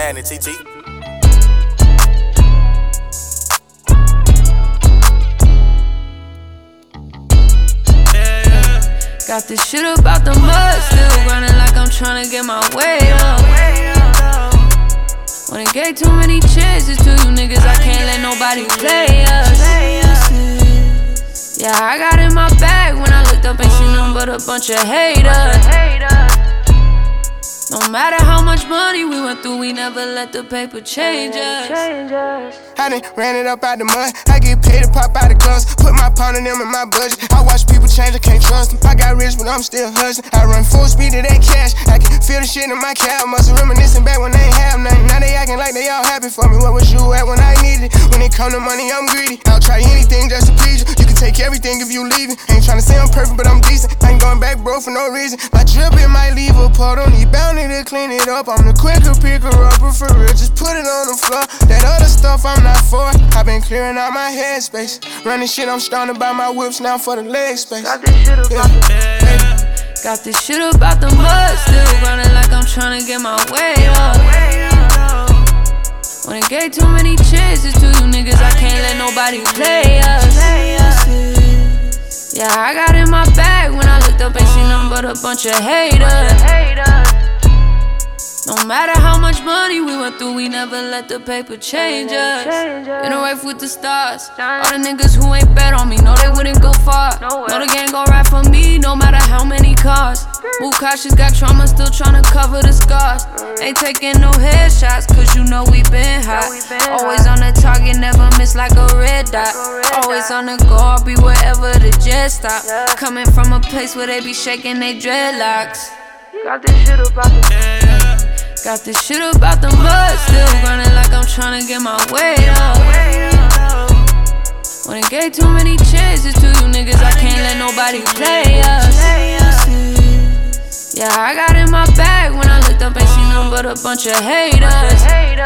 happening, TT? Got this shit about the mud, still running like I'm tryna get my way up. When it gave too many chances to you niggas, I can't let nobody play us. Yeah, I got in my bag when I looked up, ain't seen nothing but a bunch of haters. No matter how much money we went through, we never let the paper change us. I done ran it up out the mud. I get paid to pop out the guns. Put my pound in them in my budget. I watch people change, I can't trust them. I got rich, but I'm still hustling. I run full speed to that cash. I can feel the shit in my cab. Must reminiscing back when they ain't have nothing. Now they acting like they all happy for me. What was you at when I needed it? When it come to money, I'm greedy. I'll try anything just to please you. You can take everything if you leave it. Ain't tryna say I'm perfect, but I'm decent. I ain't going back, bro, for no reason. My drip, it might leave a part on the bounty to clean it up. I'm the quicker picker upper for real. Just put it on the floor. That other stuff I'm not for. I been clearing out my headspace. Running shit, I'm starting to buy my whips now for the leg space. Got this shit about Got this shit about the mud, still running like I'm tryna get my way up. When it gave too many chances to you niggas, I can't let nobody play us. Yeah, I got in my bag when I looked up, ain't seen nothing but a bunch of haters. No matter how much money we went through, we never let the paper change us. In a race with the stars. All the niggas who ain't bet on me know they wouldn't go far. Know the gang gon' ride for me, no matter how many cars. Move cautious, got trauma, still tryna cover the scars. Ain't taking no headshots, cause you know we been hot. Always on the target, never miss like a red dot. Always on the go, I'll be wherever the jet stop. Coming from a place where they be shaking they dreadlocks. Got this shit about the Got this shit about the mud, still running like I'm tryna get my way up. When it gave too many chances to you niggas, I can't let nobody play us. Yeah, I got in my bag when I looked up, ain't seen nothing but a bunch of haters.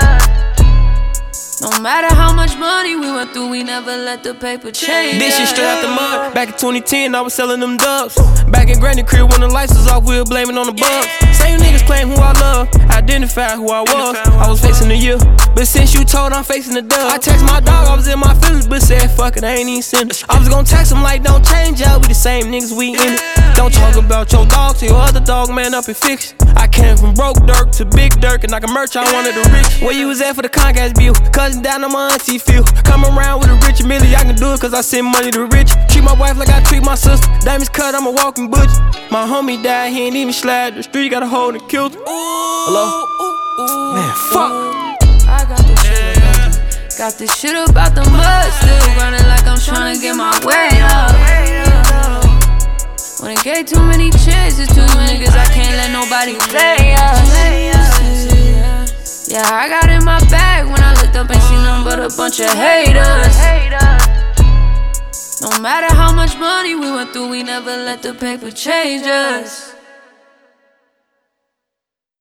No matter how much money we went through, we never let the paper change. This shit straight out the mud. Back in 2010, I was selling them dubs. Back in Granny crib when the lights was off, we were blaming on the bugs. Same niggas claim who I love, identify who I was. I was facing the year, but since you told, I'm facing the dub. I text my dog, I was in my feelings, but said fuck it, I ain't even send it. I was gonna text him like don't change up, we the same niggas, we in it. Don't talk about your dog to your other dog, man, up and fix it. I came from broke Dirk to big Dirk, and I can merch on one of the rich. Where you was at for the Comcast bill? Cousin down on my auntie feel. Come around with a rich Millie, I can do it cause I send money to rich. Treat my wife like I treat my sister. Diamonds cut, I'm a walking butcher. My homie died, he ain't even slide the street, got a hold and killed him. Hello? Man, fuck. I got this shit about the mud, still running like I'm tryna get my way up. When it gave too many chances to you niggas, I can't let nobody play us. Yeah, I got in my bag when I looked up, ain't seen nothing but a bunch of haters. No matter how much money we went through, we never let the paper change us.